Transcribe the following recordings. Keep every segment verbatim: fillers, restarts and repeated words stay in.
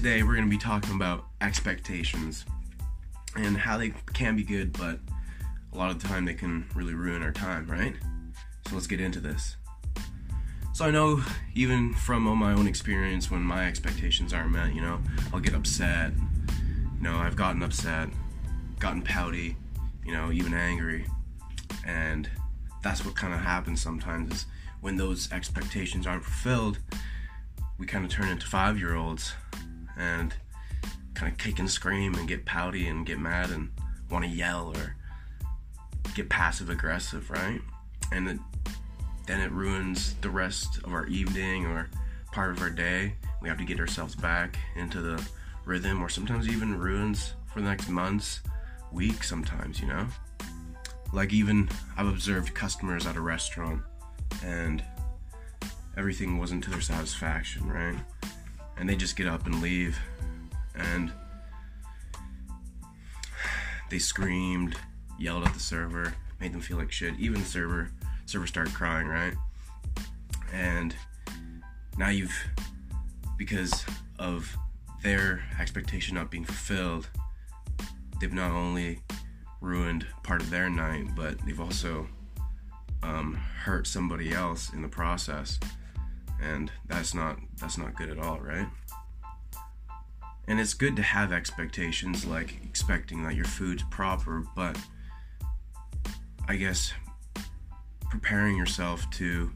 today we're going to be talking about expectations and how they can be good, but a lot of the time they can really ruin our time, right? So let's get into this. So I know even from my own experience, when my expectations aren't met, you know, I'll get upset. You know, I've gotten upset, gotten pouty, you know, even angry. And that's what kind of happens sometimes, is when those expectations aren't fulfilled, we kind of turn into five-year-olds and kind of kick and scream and get pouty and get mad and want to yell or get passive-aggressive, right? And it, then it ruins the rest of our evening or part of our day. We have to get ourselves back into the rhythm, or sometimes even ruins for the next months, weeks sometimes, you know? Like, even I've observed customers at a restaurant and everything wasn't to their satisfaction, right? And they just get up and leave, and they screamed, yelled at the server, made them feel like shit. Even the server server started crying, right? And now you've, because of their expectation not being fulfilled, they've not only ruined part of their night, but they've also um, hurt somebody else in the process. And that's not that's not good at all, right? And it's good to have expectations, like expecting that your food's proper, but I guess preparing yourself to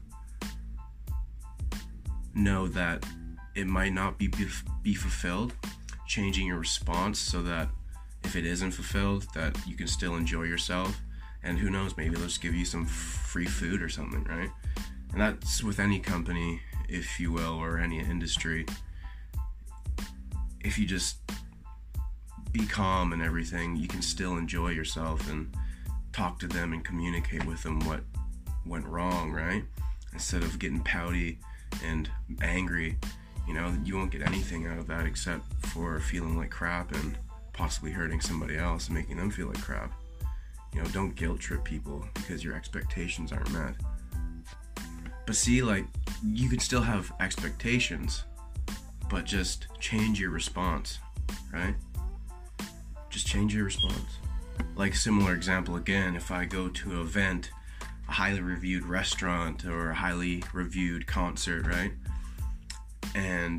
know that it might not be be fulfilled, changing your response so that if it isn't fulfilled, that you can still enjoy yourself. And who knows, maybe they'll just give you some free food or something, right? And that's with any company, if you will, or any industry. If you just be calm and everything, you can still enjoy yourself and talk to them and communicate with them what went wrong, right? Instead of getting pouty and angry, you know, you won't get anything out of that except for feeling like crap and possibly hurting somebody else and making them feel like crap. You know, don't guilt trip people because your expectations aren't met. But see, like, you could still have expectations, but just change your response, right? Just change your response. Like, similar example again, if I go to an event, a highly reviewed restaurant or a highly reviewed concert, right? And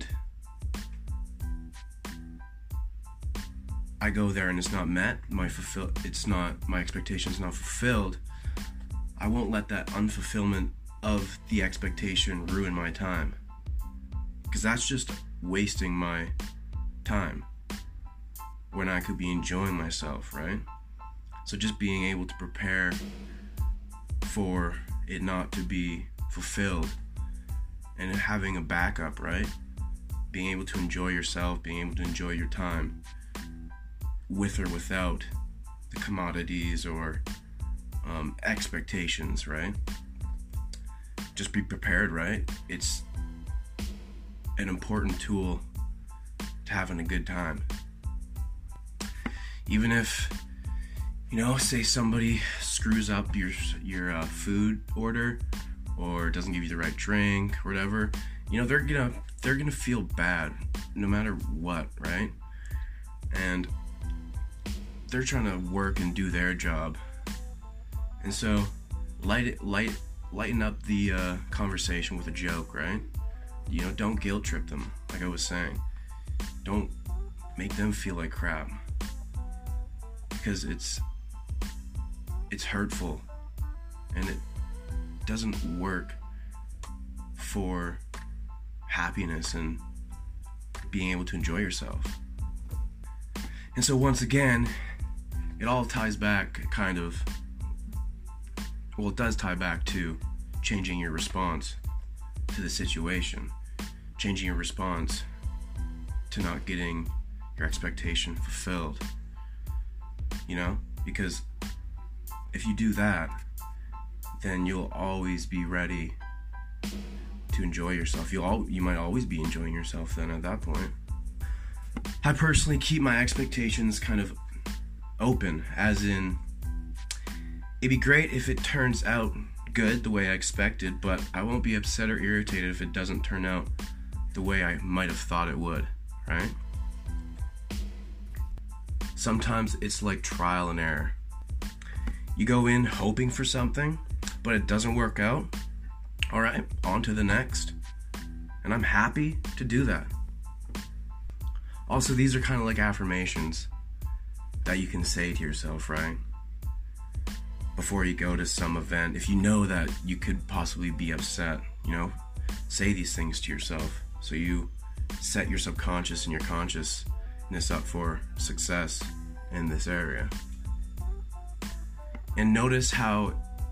I go there and it's not met, my fulfill it's not my expectation's not fulfilled, I won't let that unfulfillment of the expectation ruin my time, because that's just wasting my time when I could be enjoying myself, right? So just being able to prepare for it not to be fulfilled and having a backup, right? Being able to enjoy yourself, being able to enjoy your time with or without the commodities or um, expectations, right? Just be prepared, right? It's an important tool to having a good time. Even if, you know, say somebody screws up your your uh, food order or doesn't give you the right drink or whatever, you know, they're gonna they're gonna feel bad no matter what, right? And they're trying to work and do their job, and so light it, light, lighten up the uh, conversation with a joke, right? You know, don't guilt trip them, like I was saying. Don't make them feel like crap, because it's it's hurtful, and it doesn't work for happiness and being able to enjoy yourself. And so once again, it all ties back kind of, well, it does tie back to changing your response to the situation, changing your response to not getting your expectation fulfilled, you know, because if you do that, then you'll always be ready to enjoy yourself. You'll all, you might always be enjoying yourself then at that point. I personally keep my expectations kind of open, as in, it'd be great if it turns out good the way I expected, but I won't be upset or irritated if it doesn't turn out the way I might have thought it would, right? Sometimes it's like trial and error. You go in hoping for something, but it doesn't work out. All right, on to the next. And I'm happy to do that. Also, these are kind of like affirmations that you can say to yourself, right? Before you go to some event, if you know that you could possibly be upset, you know, say these things to yourself so you set your subconscious and your consciousness up for success in this area. And notice how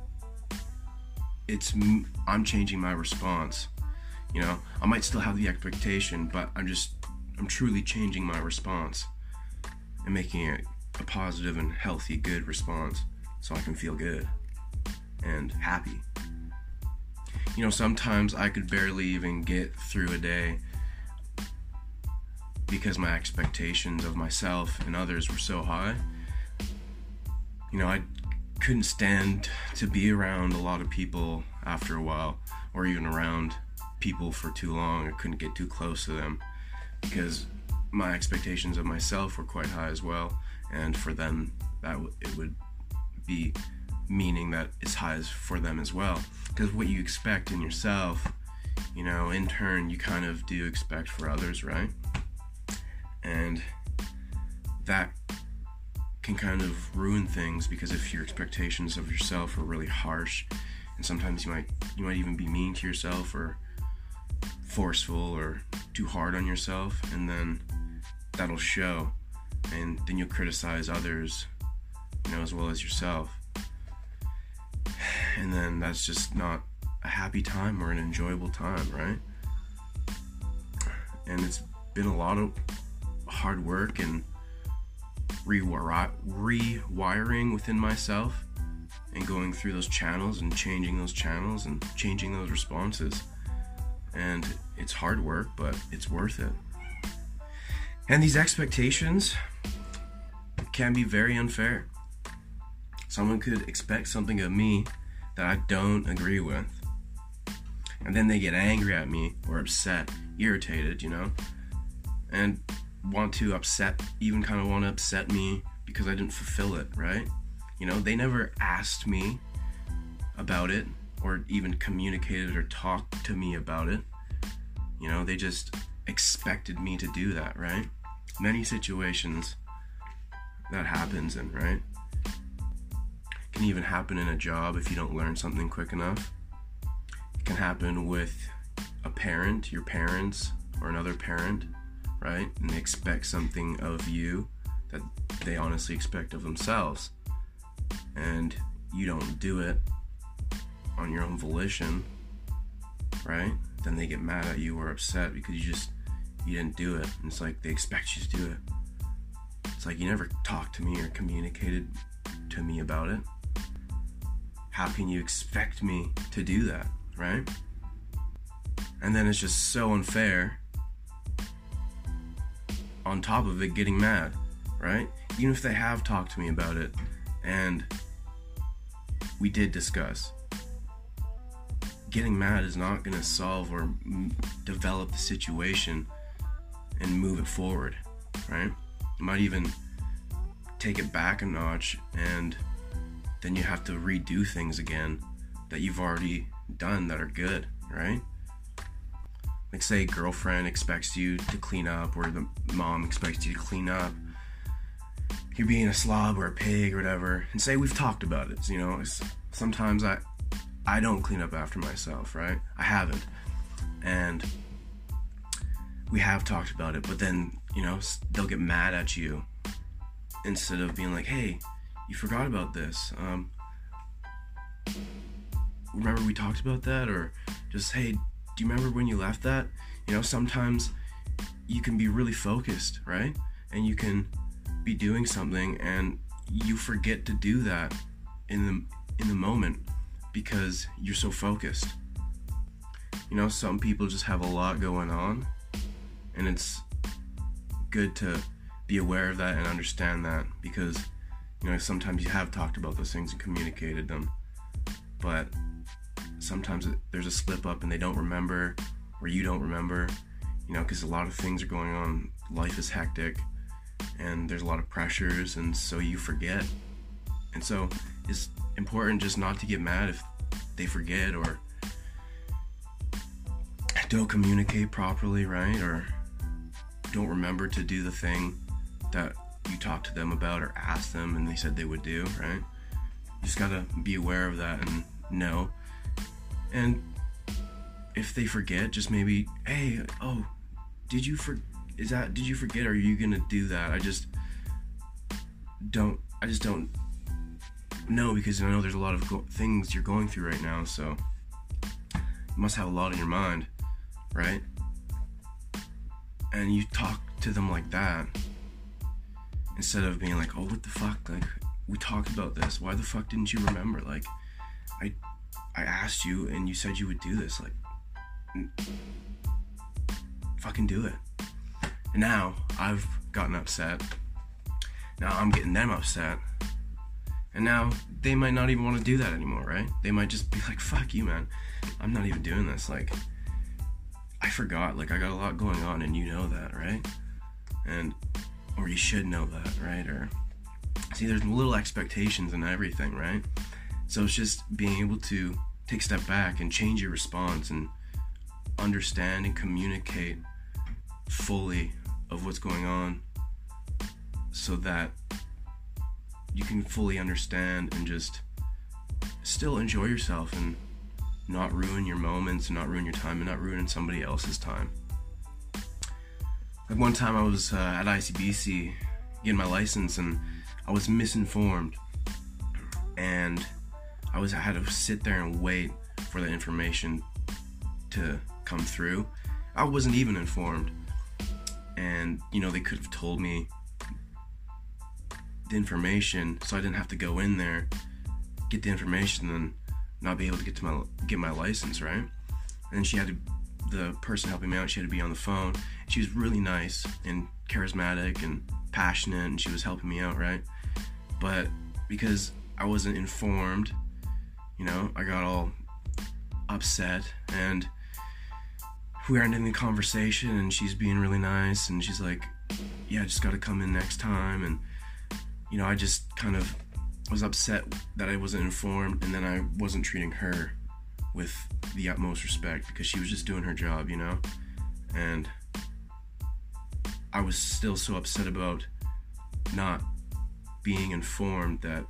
it's I'm changing my response. You know, I might still have the expectation, but I'm just I'm truly changing my response and making it a positive and healthy, good response so I can feel good and happy. You know, sometimes I could barely even get through a day because my expectations of myself and others were so high. You know, I couldn't stand to be around a lot of people after a while, or even around people for too long. I couldn't get too close to them because my expectations of myself were quite high as well, and for them that w- it would be meaning that it's high as for them as well, because what you expect in yourself, you know, in turn you kind of do expect for others, right? And that can kind of ruin things, because if your expectations of yourself are really harsh, and sometimes you might you might even be mean to yourself or forceful or too hard on yourself, and then that'll show, and then you'll criticize others, you know, as well as yourself, and then that's just not a happy time or an enjoyable time, right? And it's been a lot of hard work and rewire, rewiring within myself, and going through those channels and changing those channels and changing those responses. And it's hard work, but it's worth it. And these expectations can be very unfair. Someone could expect something of me that I don't agree with, and then they get angry at me or upset, irritated, you know, and want to upset, even kind of want to upset me because I didn't fulfill it, right? You know, they never asked me about it or even communicated or talked to me about it. You know, they just expected me to do that, right? Many situations that happens in, right? It can even happen in a job if you don't learn something quick enough. It can happen with a parent, your parents, or another parent, right? And they expect something of you that they honestly expect of themselves, and you don't do it on your own volition, right? Then they get mad at you or upset because you just you didn't do it, and it's like they expect you to do it. It's like you never talked to me or communicated to me about it. How can you expect me to do that, right? And then it's just so unfair. On top of it, getting mad, right? Even if they have talked to me about it and we did discuss, getting mad is not going to solve or m- develop the situation and move it forward, right? You might even take it back a notch, and then you have to redo things again that you've already done that are good, right? Like, say a girlfriend expects you to clean up, or the mom expects you to clean up. You're being a slob or a pig or whatever, and say we've talked about it. You know, it's, sometimes I I don't clean up after myself, right? I haven't. And we have talked about it, but then, you know, they'll get mad at you instead of being like, hey, you forgot about this. Um, remember we talked about that? Or just, hey, do you remember when you left that? You know, sometimes you can be really focused, right? And you can be doing something and you forget to do that in the in the moment because you're so focused. You know, some people just have a lot going on, and it's good to be aware of that and understand that, because, you know, sometimes you have talked about those things and communicated them, but sometimes it, there's a slip up and they don't remember, or you don't remember, you know, because a lot of things are going on. Life is hectic, and there's a lot of pressures, and so you forget. And so it's important just not to get mad if they forget or don't communicate properly, right? Or don't remember to do the thing that you talked to them about or asked them and they said they would do, right? You just gotta be aware of that and know. And if they forget, just maybe, hey, oh, did you for is that did you forget? Are you gonna do that? I just don't I just don't know, because I know there's a lot of go- things you're going through right now, so you must have a lot on your mind, right? And you talk to them like that instead of being like, oh, what the fuck, like, we talked about this, why the fuck didn't you remember? Like, I I asked you and you said you would do this, like, n- fucking do it. And now I've gotten upset, now I'm getting them upset, and now they might not even want to do that anymore, right? They might just be like, fuck you, man, I'm not even doing this, like, I forgot, like, I got a lot going on and you know that, right? And, or you should know that, right? Or, see, there's little expectations in everything, right? So it's just being able to take a step back and change your response and understand and communicate fully of what's going on so that you can fully understand and just still enjoy yourself and not ruin your moments and not ruin your time and not ruin somebody else's time. Like one time I was uh, at I C B C getting my license and I was misinformed, and I was I had to sit there and wait for the information to come through. I wasn't even informed, and you know, they could have told me the information so I didn't have to go in there, get the information, and not be able to get to my get my license, right? And she had to, the person helping me out, she had to be on the phone. She was really nice and charismatic and passionate, and she was helping me out, right? But because I wasn't informed, you know, I got all upset, and we were ending the conversation, and she's being really nice, and she's like, yeah, just gotta come in next time. And you know, I just kind of was upset that I wasn't informed, and then I wasn't treating her with the utmost respect because she was just doing her job, you know? And I was still so upset about not being informed that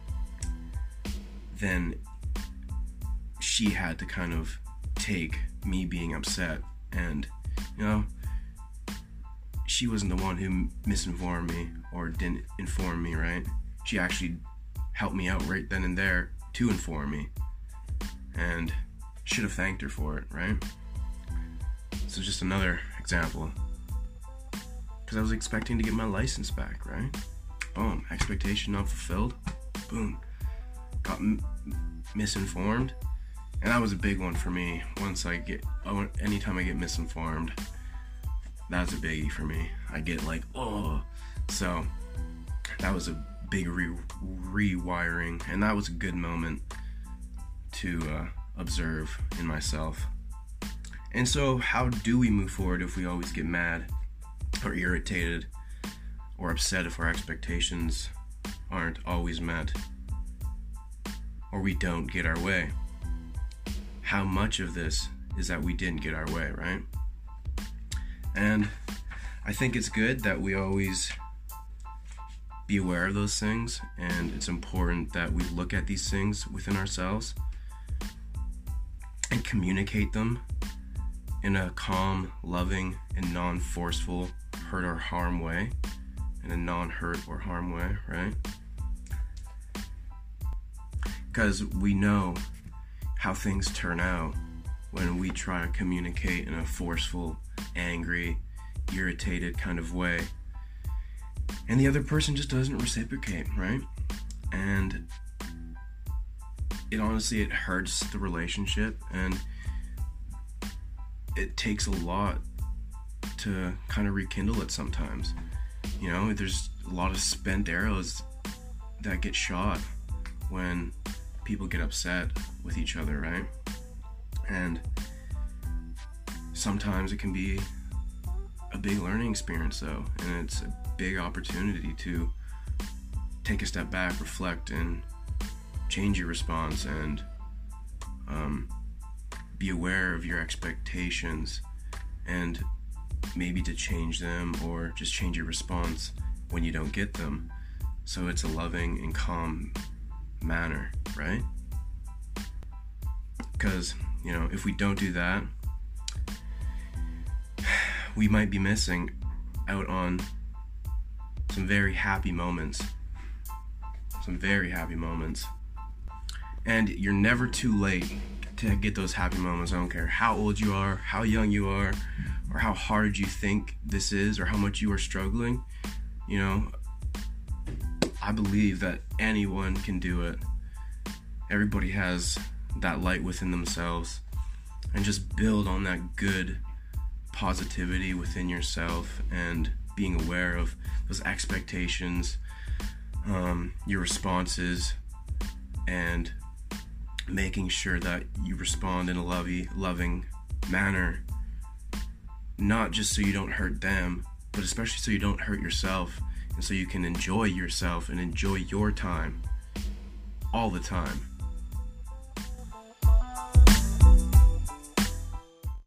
then she had to kind of take me being upset, and you know, she wasn't the one who misinformed me or didn't inform me, right? She actually helped me out right then and there to inform me, and should have thanked her for it, right? So just another example, because I was expecting to get my license back, right? Boom, expectation not fulfilled. Boom, got m- misinformed, and that was a big one for me. Once I get, anytime I get misinformed, that's a biggie for me. I get like, oh, so that was a big re- rewiring, and that was a good moment to uh, observe in myself. And so how do we move forward if we always get mad or irritated or upset if our expectations aren't always met or we don't get our way? How much of this is that we didn't get our way, right? And I think it's good that we always be aware of those things, and it's important that we look at these things within ourselves and communicate them in a calm, loving, and non-forceful hurt or harm way, in a non-hurt or harm way, right? Because we know how things turn out when we try to communicate in a forceful, angry, irritated kind of way, and the other person just doesn't reciprocate, right? And it honestly, it hurts the relationship, and it takes a lot to kind of rekindle it sometimes. You know, there's a lot of spent arrows that get shot when people get upset with each other, right? And sometimes it can be a big learning experience though, and it's a big opportunity to take a step back, reflect, and change your response, and um, be aware of your expectations, and maybe to change them or just change your response when you don't get them, so it's a loving and calm manner, right? Because, you know, if we don't do that, we might be missing out on some very happy moments. Some very happy moments. And you're never too late to get those happy moments. I don't care how old you are, how young you are, or how hard you think this is, or how much you are struggling. You know, I believe that anyone can do it. Everybody has that light within themselves, and just build on that good positivity within yourself, and being aware of those expectations, um, your responses, and making sure that you respond in a lovey, loving manner, not just so you don't hurt them, but especially so you don't hurt yourself, and so you can enjoy yourself and enjoy your time all the time.